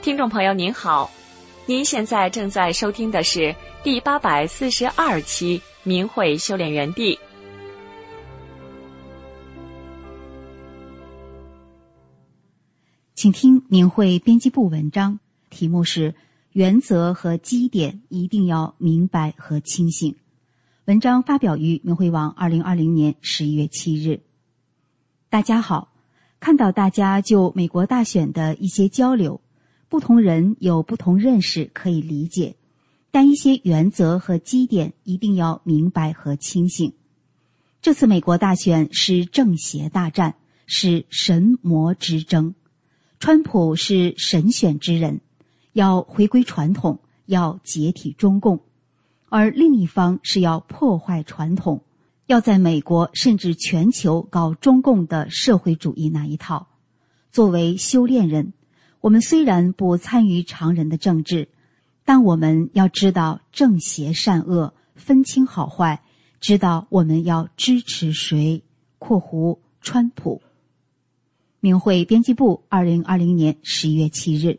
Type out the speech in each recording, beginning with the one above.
听众朋友您好，您现在正在收听的是第842期明慧修炼园地。 请听明慧编辑部文章，题目是原则和基点一定要明白和清醒。文章发表于明慧网2020年11月7日。大家好，看到大家就美国大选的一些交流，不同人有不同认识可以理解，但一些原则和基点一定要明白和清醒。这次美国大选是正邪大战，是神魔之争。川普是神选之人，要回归传统，要解体中共，而另一方是要破坏传统，要在美国甚至全球搞中共的社会主义那一套。作为修炼人，我们虽然不参与常人的政治，但我们要知道正邪善恶，分清好坏，知道我们要支持谁（川普）。明慧编辑部2020年11月7日。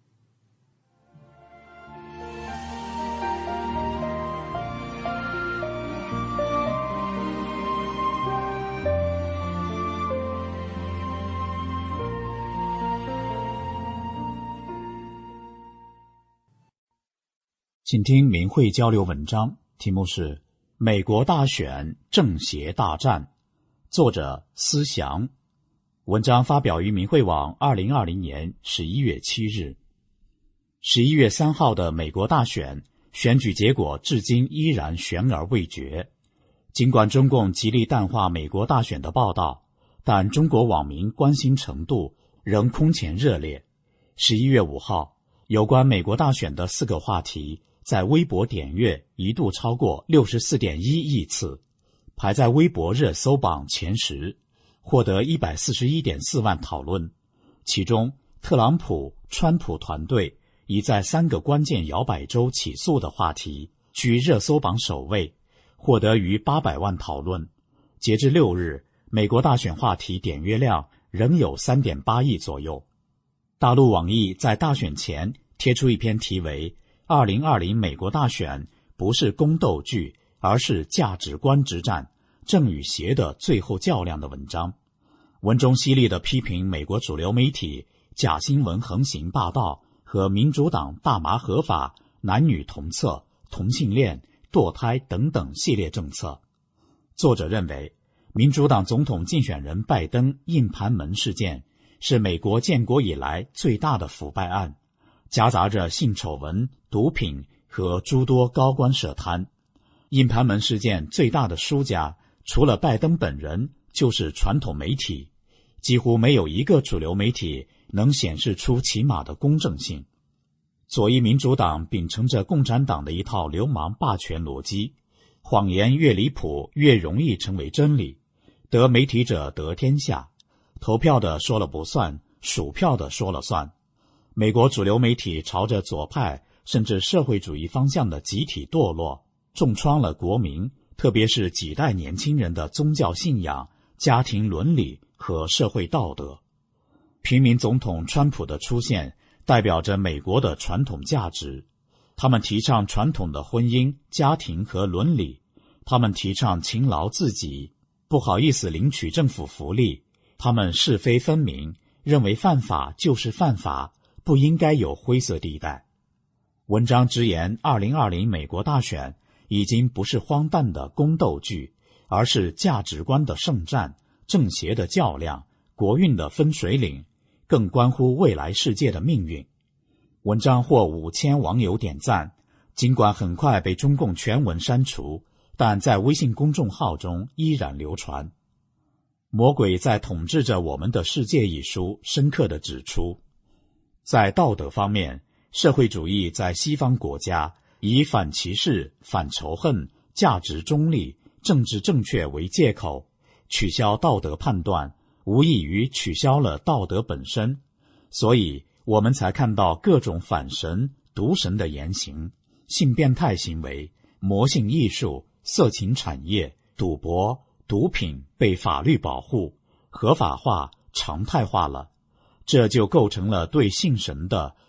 请听明慧交流文章，题目是《美国大选正邪大战》，作者思祥。文章发表于明慧网2020年11月7日。11月3号的美国大选，选举结果至今依然悬而未决。尽管中共极力淡化美国大选的报道，但中国网民关心程度仍空前热烈。11月5号，有关美国大选的4个话题在微博点阅一度超过 64.1 亿次，排在微博热搜榜前10，获得 141.4 万讨论。其中特朗普、川普团队已在3个关键摇摆州起诉的话题居热搜榜首位，获得逾800万讨论。截至6日，美国大选话题点阅量仍有 3.8 亿左右。大陆网易在大选前贴出一篇题为2020美国大选不是宫斗剧，而是价值观之战，正与邪的最后较量的文章。文中犀利地批评美国主流媒体假新闻横行霸道和民主党大麻合法、男女同厕、同性恋、堕胎等等系列政策。作者认为，民主党总统竞选人拜登硬盘门事件是美国建国以来最大的腐败案，夹杂着性丑闻、毒品和诸多高官涉贪。硬盘门事件最大的输家除了拜登本人就是传统媒体，几乎没有一个主流媒体能显示出起码的公正性。左翼民主党秉承着共产党的一套流氓霸权逻辑，谎言越离谱越容易成为真理，得媒体者得天下，投票的说了不算，数票的说了算。美国主流媒体朝着左派甚至社会主义方向的集体堕落，重创了国民，特别是几代年轻人的宗教信仰、家庭伦理和社会道德。平民总统川普的出现代表着美国的传统价值，他们提倡传统的婚姻、家庭和伦理，他们提倡勤劳自己，不好意思领取政府福利，他们是非分明，认为犯法就是犯法，不应该有灰色地带。文章直言2020美国大选已经不是荒诞的宫斗剧，而是价值观的圣战，正邪的较量，国运的分水岭，更关乎未来世界的命运。文章获5000网友点赞，尽管很快被中共全文删除，但在微信公众号中依然流传。《魔鬼在统治着我们的世界》一书深刻地指出，在道德方面，社会主义在西方国家以反歧视、反仇恨、价值中立、政治正确为借口，取消道德判断，无异于取消了道德本身。所以我们才看到各种反神、毒神的言行，性变态行为、魔性艺术、色情产业、赌博、毒品被法律保护、合法化、常态化了。这就构成了对性神的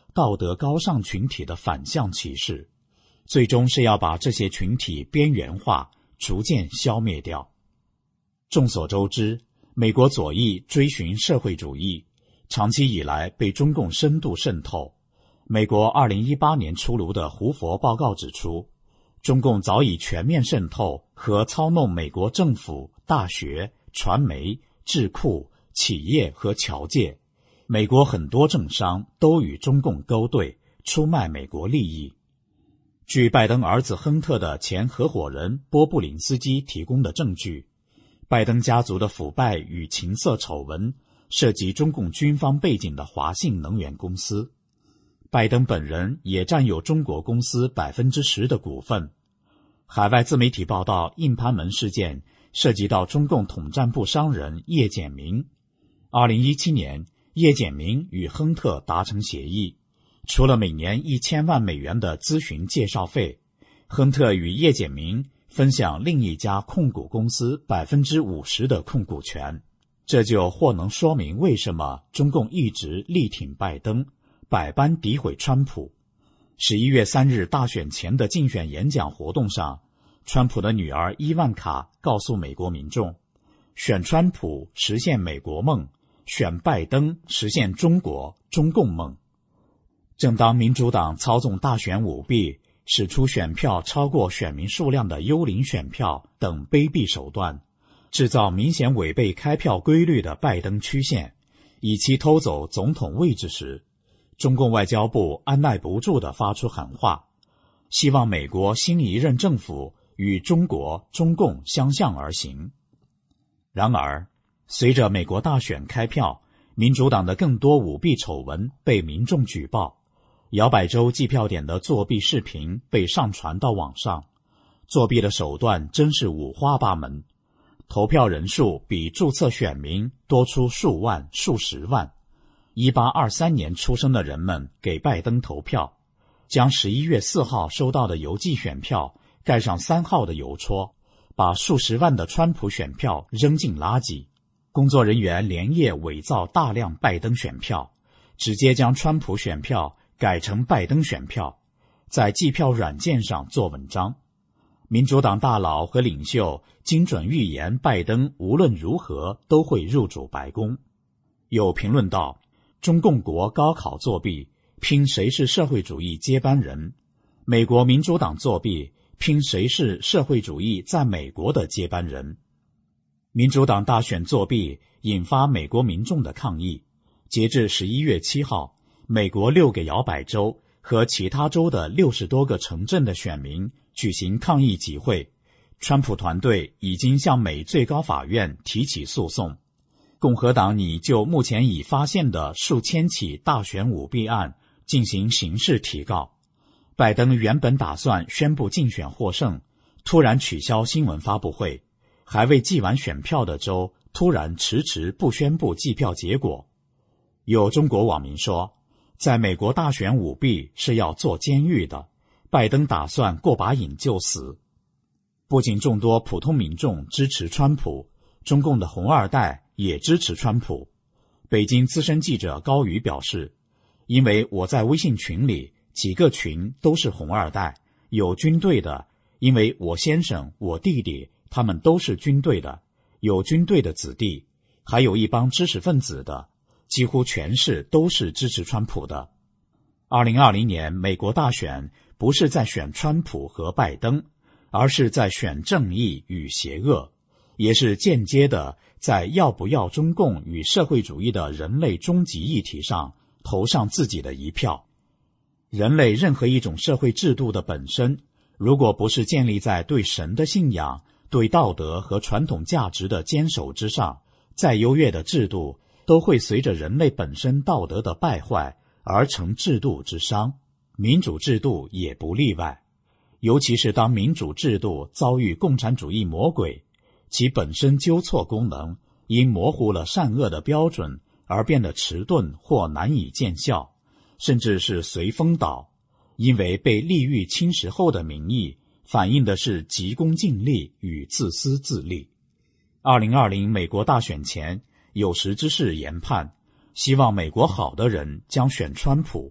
道德高尚群体的反向歧视，最终是要把这些群体边缘化，逐渐消灭掉。众所周知，美国左翼追寻社会主义，长期以来被中共深度渗透。美国2018年出炉的胡佛报告指出，中共早已全面渗透和操弄美国政府、大学、传媒、智库、企业和侨界。美国很多政商都与中共勾兑，出卖美国利益。据拜登儿子亨特的前合伙人波布林斯基提供的证据，拜登家族的腐败与情色丑闻涉及中共军方背景的华信能源公司。拜登本人也占有中国公司 10% 的股份。海外自媒体报道，硬盘门事件涉及到中共统战部商人叶简明。2017年，叶简明与亨特达成协议，除了每年1000万美元的咨询介绍费，亨特与叶简明分享另一家控股公司 50% 的控股权。这就或能说明为什么中共一直力挺拜登，百般诋毁川普。11月3日大选前的竞选演讲活动上，川普的女儿伊万卡告诉美国民众，选川普实现美国梦，选拜登实现中共梦。正当民主党操纵大选舞弊，使出选票超过选民数量的幽灵选票等卑鄙手段，制造明显违背开票规律的拜登曲线，以期偷走总统位置时，中共外交部按耐不住地发出喊话，希望美国新一任政府与中共相向而行。然而，随着美国大选开票，民主党的更多舞弊丑闻被民众举报，摇摆州计票点的作弊视频被上传到网上，作弊的手段真是五花八门，投票人数比注册选民多出数万、数十万。1823年出生的人们给拜登投票，将11月4号收到的邮寄选票盖上3号的邮戳，把数十万的川普选票扔进垃圾。工作人员连夜伪造大量拜登选票，直接将川普选票改成拜登选票，在计票软件上做文章。民主党大佬和领袖精准预言拜登无论如何都会入主白宫。有评论道，中共国高考作弊，拼谁是社会主义接班人；美国民主党作弊，拼谁是社会主义在美国的接班人。民主党大选作弊引发美国民众的抗议。截至11月7号，美国6个摇摆州和其他州的60多个城镇的选民举行抗议集会，川普团队已经向美最高法院提起诉讼。共和党拟就目前已发现的数千起大选舞弊案进行刑事提告。拜登原本打算宣布竞选获胜，突然取消新闻发布会，还未计完选票的州突然迟迟不宣布计票结果。有中国网民说，在美国大选舞弊是要坐监狱的，拜登打算过把瘾就死。不仅众多普通民众支持川普，中共的红二代也支持川普。北京资深记者高宇表示，因为我在微信群里几个群都是红二代，有军队的，因为我先生、我弟弟他们都是军队的，有军队的子弟，还有一帮知识分子的，几乎全是都是支持川普的。2020年美国大选不是在选川普和拜登，而是在选正义与邪恶，也是间接的在要不要中共与社会主义的人类终极议题上投上自己的一票。人类任何一种社会制度的本身，如果不是建立在对神的信仰、对道德和传统价值的坚守之上，再优越的制度都会随着人类本身道德的败坏而成制度之伤，民主制度也不例外。尤其是当民主制度遭遇共产主义魔鬼，其本身纠错功能因模糊了善恶的标准而变得迟钝或难以见效，甚至是随风倒，因为被利欲侵蚀后的民意反映的是急功近利与自私自利。2020美国大选前，有识之士研判，希望美国好的人将选川普，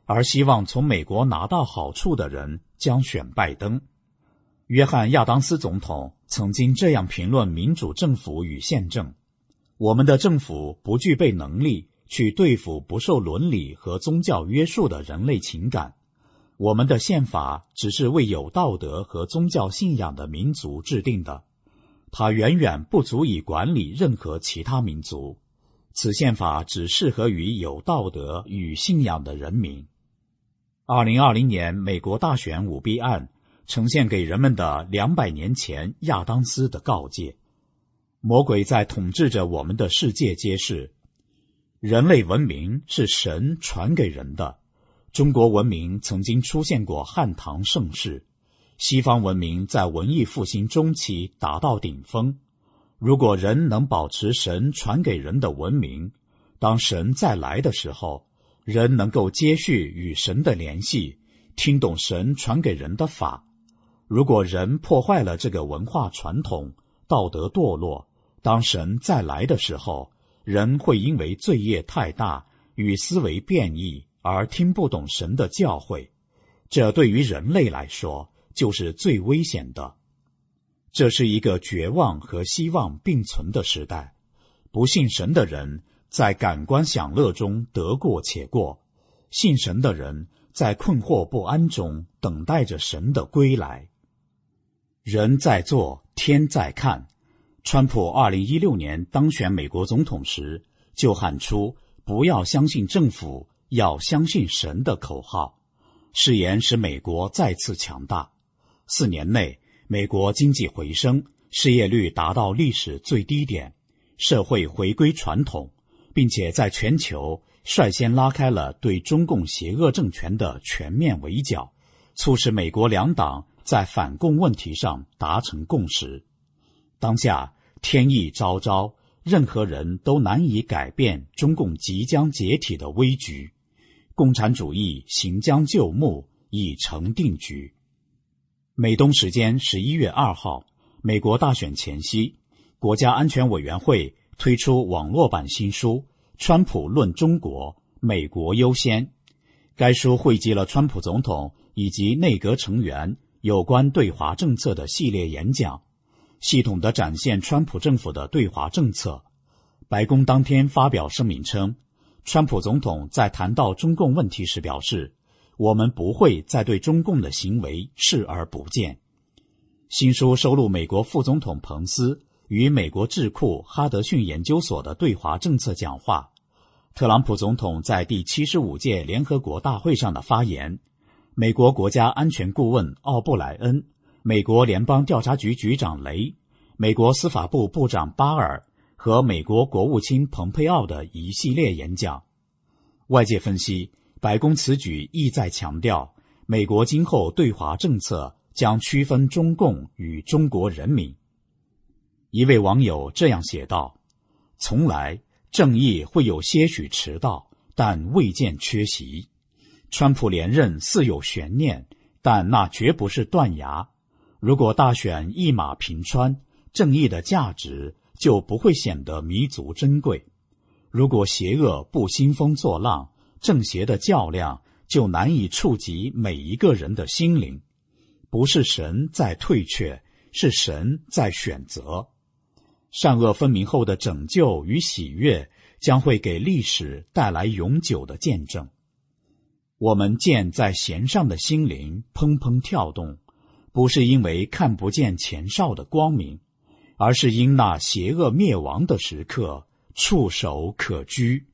而希望从美国拿到好处的人将选拜登。约翰·亚当斯总统曾经这样评论民主政府与宪政：我们的政府不具备能力去对付不受伦理和宗教约束的人类情感，我们的宪法只是为有道德和宗教信仰的民族制定的，它远远不足以管理任何其他民族，此宪法只适合于有道德与信仰的人民。2020年美国大选舞弊案呈现给人们的200年前亚当斯的告诫。魔鬼在统治着我们的世界揭示，人类文明是神传给人的。中国文明曾经出现过汉唐盛世，西方文明在文艺复兴中期达到顶峰。如果人能保持神传给人的文明，当神再来的时候，人能够接续与神的联系，听懂神传给人的法。如果人破坏了这个文化传统，道德堕落，当神再来的时候，人会因为罪业太大与思维变异而听不懂神的教诲，这对于人类来说就是最危险的。这是一个绝望和希望并存的时代，不信神的人在感官享乐中得过且过，信神的人在困惑不安中等待着神的归来。人在做，天在看。川普2016年当选美国总统时，就喊出不要相信政府，要相信神的口号，誓言使美国再次强大。4年内，美国经济回升，失业率达到历史最低点，社会回归传统，并且在全球率先拉开了对中共邪恶政权的全面围剿，促使美国两党在反共问题上达成共识。当下天意昭昭，任何人都难以改变中共即将解体的危局，共产主义行将就木，已成定局。美东时间11月2号，美国大选前夕，国家安全委员会推出网络版新书《川普论中国，美国优先》。该书汇集了川普总统以及内阁成员有关对华政策的系列演讲，系统地展现川普政府的对华政策。白宫当天发表声明称，川普总统在谈到中共问题时表示，我们不会再对中共的行为视而不见。新书收录美国副总统彭斯与美国智库哈德逊研究所的对华政策讲话，特朗普总统在第75届联合国大会上的发言，美国国家安全顾问奥布莱恩，美国联邦调查局局长雷，美国司法部部长巴尔和美国国务卿蓬佩奥的一系列演讲。外界分析，白宫此举意在强调，美国今后对华政策将区分中共与中国人民。一位网友这样写道，从来正义会有些许迟到，但未见缺席。川普连任似有悬念，但那绝不是断崖。如果大选一马平川，正义的价值就不会显得弥足珍贵。如果邪恶不兴风作浪，正邪的较量就难以触及每一个人的心灵。不是神在退却，是神在选择。善恶分明后的拯救与喜悦将会给历史带来永久的见证。我们见在弦上的心灵砰砰跳动，不是因为看不见前哨的光明，而是因那邪恶灭亡的时刻触手可居。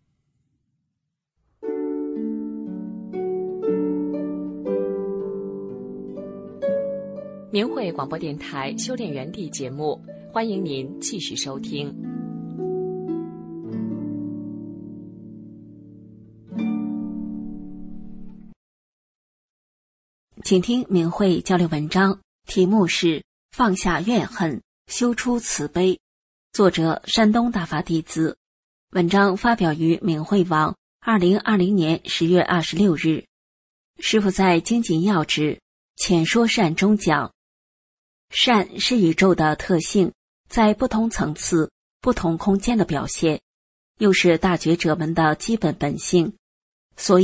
明慧广播电台修炼园地节目，欢迎您继续收听。 请听明慧交流文章，题目是放下怨恨，修出慈悲，作者山东大法弟子。文章发表于明慧网2020年10月26日。师父在精进要旨浅说善中讲，善是宇宙的特性，在不同层次、不同空间的表现，又是大觉者们的基本本性。所以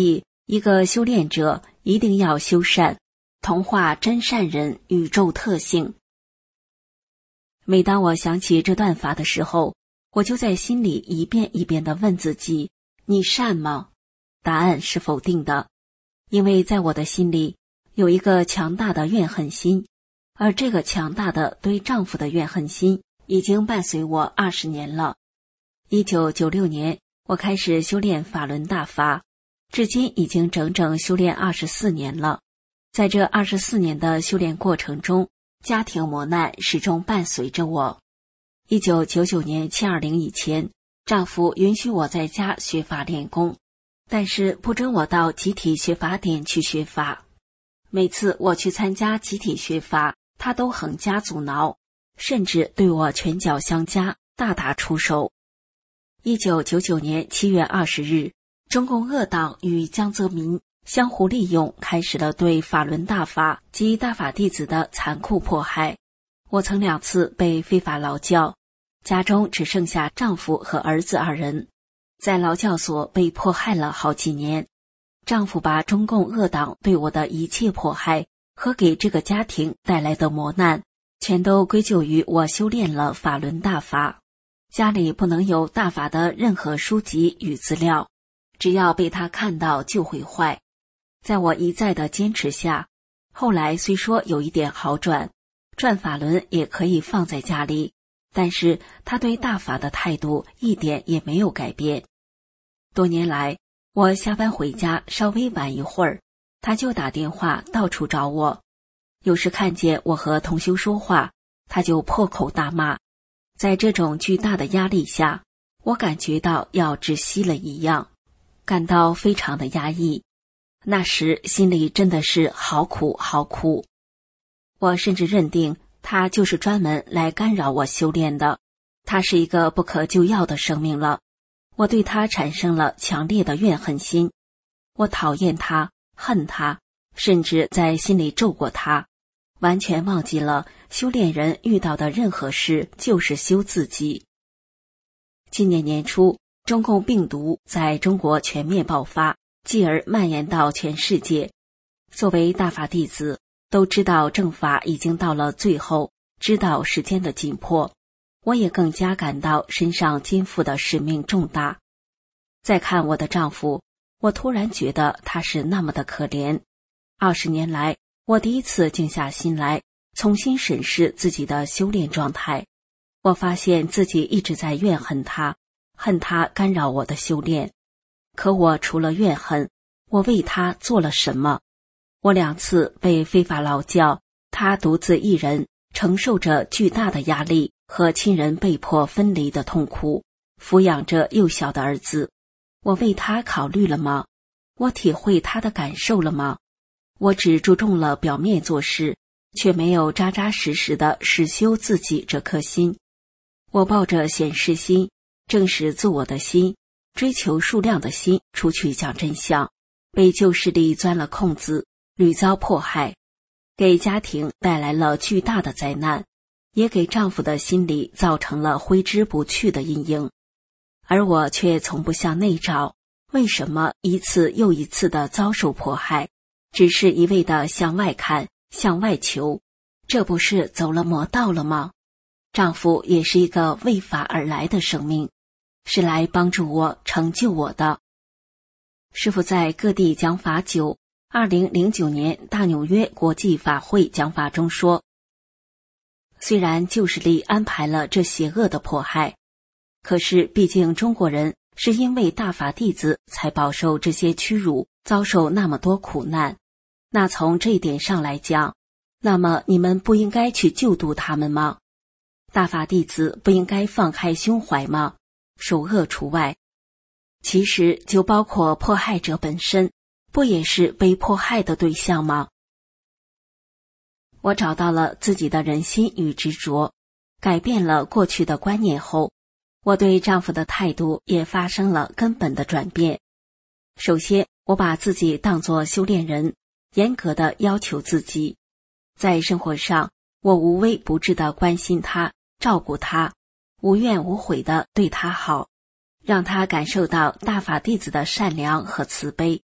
一个修炼者一定要修善，同化真善人宇宙特性。每当我想起这段法的时候，我就在心里一遍一遍地问自己，你善吗？答案是否定的，因为在我的心里有一个强大的怨恨心，而这个强大的对丈夫的怨恨心已经伴随我20年了。1996年，我开始修炼法轮大法，至今已经整整修炼24年了。在这24年的修炼过程中，家庭磨难始终伴随着我。1999年720以前，丈夫允许我在家学法练功，但是不准我到集体学法点去学法。每次我去参加集体学法，他都横加阻挠，甚至对我拳脚相加，大打出手。1999年7月20日，中共恶党与江泽民相互利用，开始了对法轮大法及大法弟子的残酷迫害。我曾2次被非法劳教，家中只剩下丈夫和儿子2人，在劳教所被迫害了好几年。丈夫把中共恶党对我的一切迫害和给这个家庭带来的磨难，全都归咎于我修炼了法轮大法。家里不能有大法的任何书籍与资料，只要被他看到就会坏。在我一再的坚持下，后来虽说有一点好转，转法轮也可以放在家里，但是他对大法的态度一点也没有改变。多年来，我下班回家稍微晚一会儿，他就打电话到处找我。有时看见我和同修说话，他就破口大骂。在这种巨大的压力下，我感觉到要窒息了一样，感到非常的压抑。那时心里真的是好苦好苦。我甚至认定他就是专门来干扰我修炼的，他是一个不可救药的生命了。我对他产生了强烈的怨恨心，我讨厌他，恨他，甚至在心里咒过他，完全忘记了修炼人遇到的任何事就是修自己。今年年初，中共病毒在中国全面爆发，继而蔓延到全世界。作为大法弟子，都知道正法已经到了最后，知道时间的紧迫，我也更加感到身上肩负的使命重大。再看我的丈夫，我突然觉得他是那么的可怜。20年来，我第一次静下心来，重新审视自己的修炼状态。我发现自己一直在怨恨他，恨他干扰我的修炼。可我除了怨恨，我为他做了什么？我2次被非法劳教，他独自一人承受着巨大的压力和亲人被迫分离的痛苦，抚养着幼小的儿子。我为他考虑了吗？我体会他的感受了吗？我只注重了表面做事，却没有扎扎实实的实修自己这颗心。我抱着显示心，正视自我的心，追求数量的心出去讲真相，被旧势力钻了空子，屡遭迫害，给家庭带来了巨大的灾难，也给丈夫的心理造成了挥之不去的阴影。而我却从不向内找，为什么一次又一次的遭受迫害，只是一味的向外看，向外求，这不是走了魔道了吗？丈夫也是一个为法而来的生命，是来帮助我成就我的。师父在各地讲法久，2009年大纽约国际法会讲法中说，虽然旧势力安排了这邪恶的迫害，可是毕竟中国人是因为大法弟子才饱受这些屈辱，遭受那么多苦难。那从这一点上来讲，那么你们不应该去救度他们吗？大法弟子不应该放开胸怀吗？首恶除外。其实就包括迫害者本身，不也是被迫害的对象吗？我找到了自己的人心与执着，改变了过去的观念后，我对丈夫的态度也发生了根本的转变。首先，我把自己当作修炼人，严格的要求自己。在生活上，我无微不至的关心他，照顾他，无怨无悔的对他好，让他感受到大法弟子的善良和慈悲。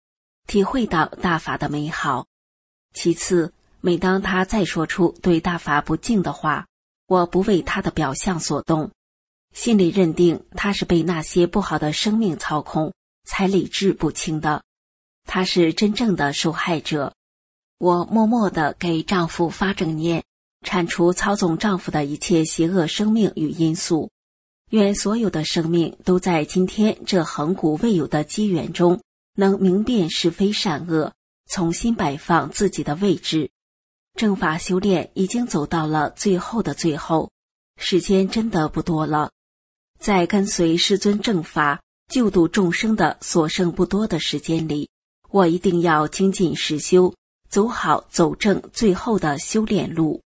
体会到大法的美好。其次，每当他再说出对大法不敬的话，我不为他的表象所动，心里认定他是被那些不好的生命操控，才理智不清的。他是真正的受害者。我默默地给丈夫发正念，铲除操纵丈夫的一切邪恶生命与因素。愿所有的生命都在今天这恒古未有的机缘中，能明辨是非善恶，重新摆放自己的位置。正法修炼已经走到了最后的最后，时间真的不多了。在跟随师尊正法救度众生的所剩不多的时间里，我一定要精进实修，走好走正最后的修炼路。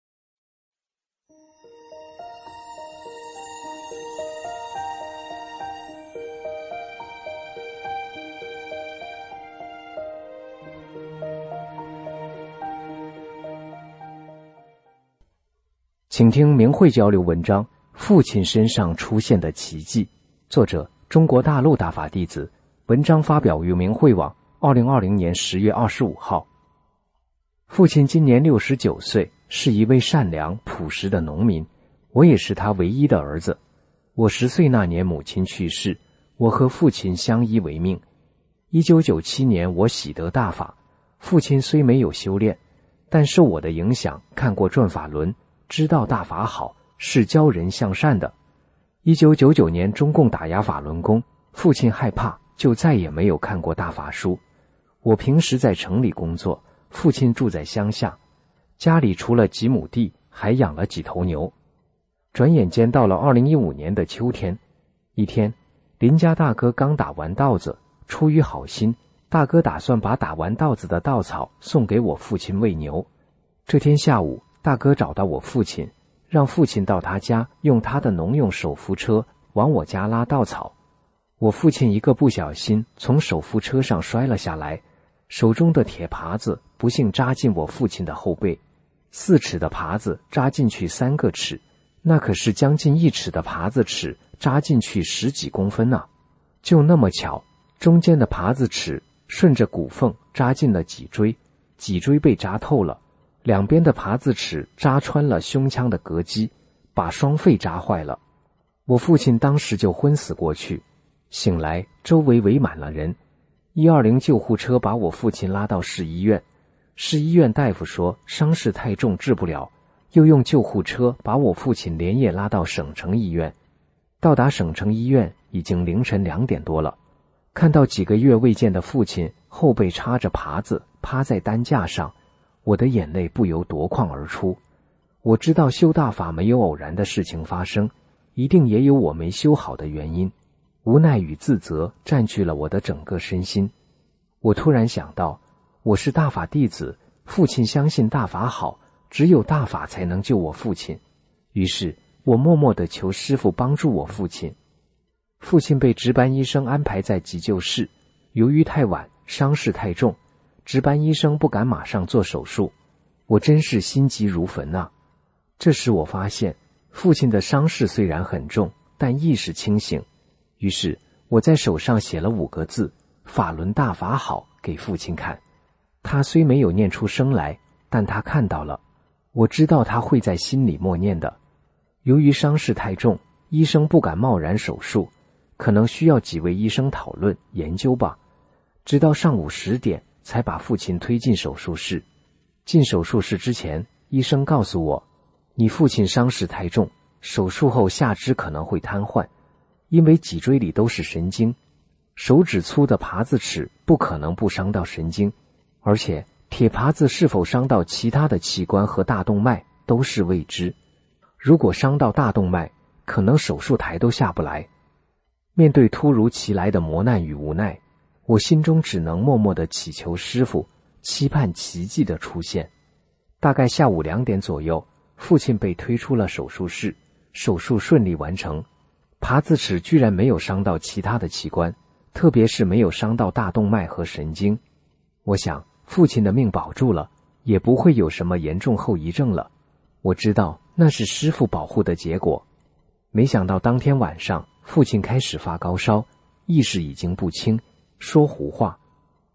请听明慧交流文章《父亲身上出现的奇迹》，作者中国大陆大法弟子，文章发表于明慧网2020年10月25号。父亲今年69岁，是一位善良朴实的农民，我也是他唯一的儿子。我10岁那年母亲去世，我和父亲相依为命。1997年我喜得大法，父亲虽没有修炼，但受我的影响看过转法轮，知道大法好，是教人向善的。1999年中共打压法轮功，父亲害怕，就再也没有看过大法书。我平时在城里工作，父亲住在乡下，家里除了几亩地，还养了几头牛。转眼间到了2015年的秋天，一天，邻家大哥刚打完稻子，出于好心，大哥打算把打完稻子的稻草送给我父亲喂牛。这天下午，大哥找到我父亲，让父亲到他家用他的农用手扶车往我家拉稻草。我父亲一个不小心从手扶车上摔了下来，手中的铁耙子不幸扎进我父亲的后背，4尺的耙子扎进去3个齿，那可是将近1尺的耙子齿扎进去10几公分啊！就那么巧，中间的耙子齿顺着骨缝扎进了脊椎，脊椎被扎透了，两边的耙子齿扎穿了胸腔的膈肌，把双肺扎坏了。我父亲当时就昏死过去，醒来周围围满了人。120救护车把我父亲拉到市医院，市医院大夫说伤势太重治不了，又用救护车把我父亲连夜拉到省城医院。到达省城医院已经凌晨2点多了，看到几个月未见的父亲后背插着耙子趴在担架上，我的眼泪不由夺眶而出。我知道修大法没有偶然的事情发生，一定也有我没修好的原因。无奈与自责占据了我的整个身心。我突然想到，我是大法弟子，父亲相信大法好，只有大法才能救我父亲。于是我默默地求师父帮助我父亲。父亲被值班医生安排在急救室，由于太晚，伤势太重，值班医生不敢马上做手术。我真是心急如焚啊！这时我发现，父亲的伤势虽然很重，但意识清醒。于是我在手上写了5个字：法轮大法好，给父亲看。他虽没有念出声来，但他看到了。我知道他会在心里默念的。由于伤势太重，医生不敢贸然手术，可能需要几位医生讨论研究吧。直到上午10点才把父亲推进手术室。进手术室之前，医生告诉我，你父亲伤势太重，手术后下肢可能会瘫痪，因为脊椎里都是神经，手指粗的耙子齿不可能不伤到神经，而且铁耙子是否伤到其他的器官和大动脉都是未知。如果伤到大动脉，可能手术台都下不来。面对突如其来的磨难与无奈，我心中只能默默地祈求师父，期盼奇迹的出现。大概下午2点左右，父亲被推出了手术室，手术顺利完成。耙子齿居然没有伤到其他的器官，特别是没有伤到大动脉和神经。我想父亲的命保住了，也不会有什么严重后遗症了。我知道那是师父保护的结果。没想到当天晚上，父亲开始发高烧，意识已经不清，说胡话。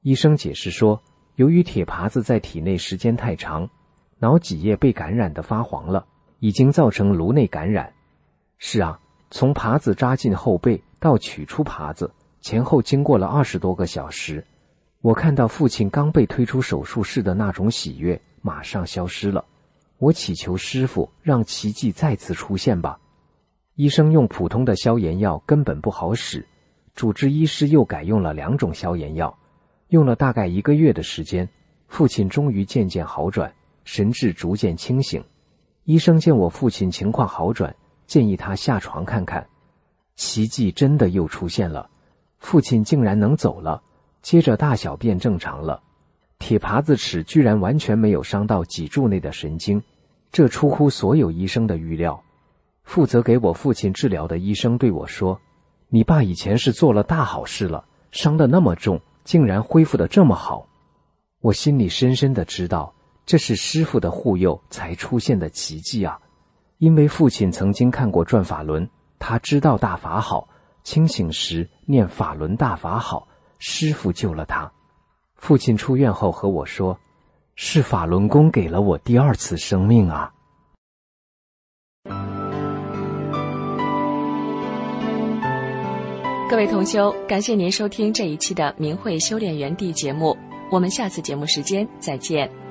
医生解释说，由于铁耙子在体内时间太长，脑脊液被感染得发黄了，已经造成颅内感染。是啊，从耙子扎进后背到取出耙子，前后经过了20多个小时。我看到父亲刚被推出手术室的那种喜悦马上消失了。我祈求师父让奇迹再次出现吧。医生用普通的消炎药根本不好使，主治医师又改用了2种消炎药，用了大概1个月的时间，父亲终于渐渐好转，神志逐渐清醒。医生见我父亲情况好转，建议他下床看看。奇迹真的又出现了，父亲竟然能走了，接着大小便正常了。铁耙子齿居然完全没有伤到脊柱内的神经，这出乎所有医生的预料。负责给我父亲治疗的医生对我说，你爸以前是做了大好事了，伤得那么重，竟然恢复得这么好。我心里深深地知道，这是师父的护佑才出现的奇迹啊。因为父亲曾经看过转法轮，他知道大法好，清醒时念法轮大法好，师父救了他。父亲出院后和我说，是法轮功给了我第2次生命啊。 各位同修，感谢您收听这一期的明慧修炼园地节目，我们下次节目时间再见。